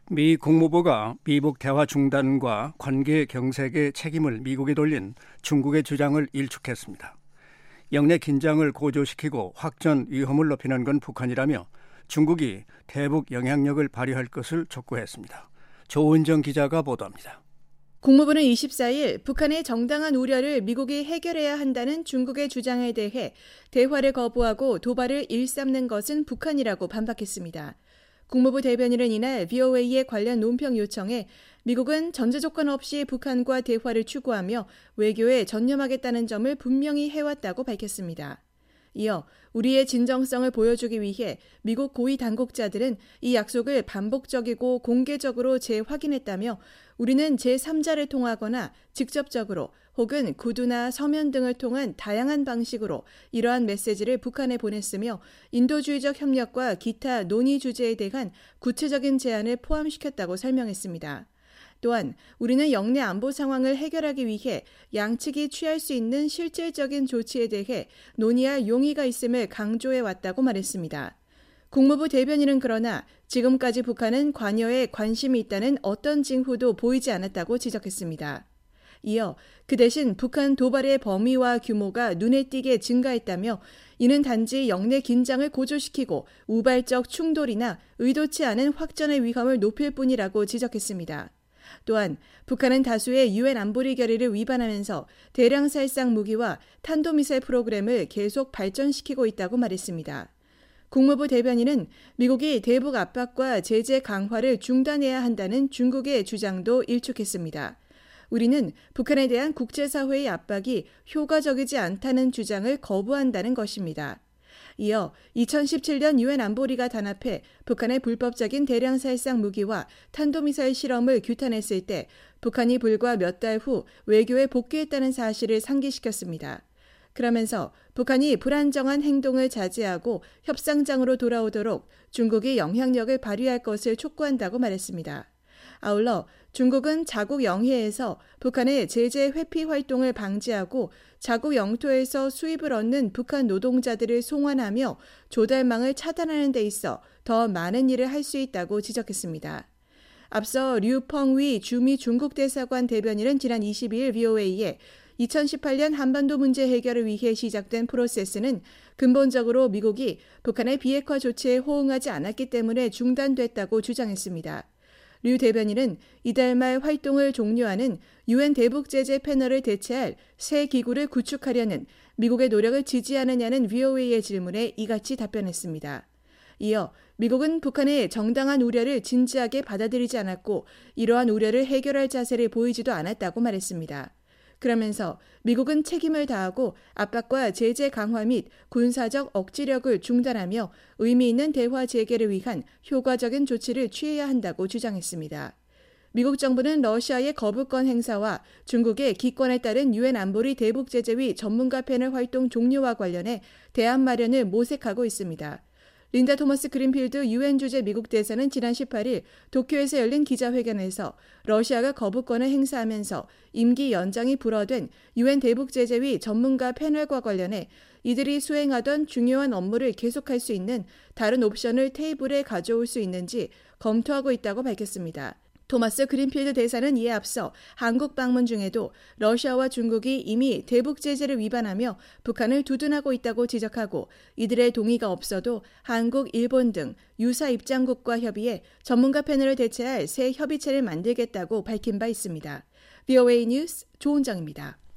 미 국무부가 미북 대화 중단과 관계 경색의 책임을 미국에 돌린 중국의 주장을 일축했습니다. 영내 긴장을 고조시키고 확전 위험을 높이는 건 북한이라며 중국이 대북 영향력을 발휘할 것을 촉구했습니다. 조은정 기자가 보도합니다. 국무부는 24일 북한의 정당한 우려를 미국이 해결해야 한다는 중국의 주장에 대해 대화를 거부하고 도발을 일삼는 것은 북한이라고 반박했습니다. 국무부 대변인은 이날 VOA의 관련 논평 요청에 미국은 전제 조건 없이 북한과 대화를 추구하며 외교에 전념하겠다는 점을 분명히 해왔다고 밝혔습니다. 이어 우리의 진정성을 보여주기 위해 미국 고위 당국자들은 이 약속을 반복적이고 공개적으로 재확인했다며 우리는 제3자를 통하거나 직접적으로 혹은 구두나 서면 등을 통한 다양한 방식으로 이러한 메시지를 북한에 보냈으며 인도주의적 협력과 기타 논의 주제에 대한 구체적인 제안을 포함시켰다고 설명했습니다. 또한 우리는 영내 안보 상황을 해결하기 위해 양측이 취할 수 있는 실질적인 조치에 대해 논의할 용의가 있음을 강조해 왔다고 말했습니다. 국무부 대변인은 그러나 지금까지 북한은 관여에 관심이 있다는 어떤 징후도 보이지 않았다고 지적했습니다. 이어 그 대신 북한 도발의 범위와 규모가 눈에 띄게 증가했다며 이는 단지 영내 긴장을 고조시키고 우발적 충돌이나 의도치 않은 확전의 위험을 높일 뿐이라고 지적했습니다. 또한 북한은 다수의 유엔 안보리 결의를 위반하면서 대량 살상 무기와 탄도미사일 프로그램을 계속 발전시키고 있다고 말했습니다. 국무부 대변인은 미국이 대북 압박과 제재 강화를 중단해야 한다는 중국의 주장도 일축했습니다. 우리는 북한에 대한 국제사회의 압박이 효과적이지 않다는 주장을 거부한다는 것입니다. 이어 2017년 유엔 안보리가 단합해 북한의 불법적인 대량 살상 무기와 탄도미사일 실험을 규탄했을 때 북한이 불과 몇 달 후 외교에 복귀했다는 사실을 상기시켰습니다. 그러면서 북한이 불안정한 행동을 자제하고 협상장으로 돌아오도록 중국이 영향력을 발휘할 것을 촉구한다고 말했습니다. 아울러 중국은 자국 영해에서 북한의 제재 회피 활동을 방지하고 자국 영토에서 수입을 얻는 북한 노동자들을 송환하며 조달망을 차단하는 데 있어 더 많은 일을 할 수 있다고 지적했습니다. 앞서 류펑위 주미 중국 대사관 대변인은 지난 22일 VOA에 2018년 한반도 문제 해결을 위해 시작된 프로세스는 근본적으로 미국이 북한의 비핵화 조치에 호응하지 않았기 때문에 중단됐다고 주장했습니다. 류 대변인은 이달 말 활동을 종료하는 유엔 대북 제재 패널을 대체할 새 기구를 구축하려는 미국의 노력을 지지하느냐는 VOA의 질문에 이같이 답변했습니다. 이어 미국은 북한의 정당한 우려를 진지하게 받아들이지 않았고 이러한 우려를 해결할 자세를 보이지도 않았다고 말했습니다. 그러면서 미국은 책임을 다하고 압박과 제재 강화 및 군사적 억지력을 중단하며 의미 있는 대화 재개를 위한 효과적인 조치를 취해야 한다고 주장했습니다. 미국 정부는 러시아의 거부권 행사와 중국의 기권에 따른 유엔 안보리 대북 제재위 전문가 패널 활동 종료와 관련해 대안 마련을 모색하고 있습니다. 린다 토머스 그린필드 유엔 주재 미국 대사는 지난 18일 도쿄에서 열린 기자회견에서 러시아가 거부권을 행사하면서 임기 연장이 불허된 유엔 대북 제재위 전문가 패널과 관련해 이들이 수행하던 중요한 업무를 계속할 수 있는 다른 옵션을 테이블에 가져올 수 있는지 검토하고 있다고 밝혔습니다. 토마스 그린필드 대사는 이에 앞서 한국 방문 중에도 러시아와 중국이 이미 대북 제재를 위반하며 북한을 두둔하고 있다고 지적하고 이들의 동의가 없어도 한국, 일본 등 유사 입장국과 협의해 전문가 패널을 대체할 새 협의체를 만들겠다고 밝힌 바 있습니다. VOA 뉴스 조은정입니다.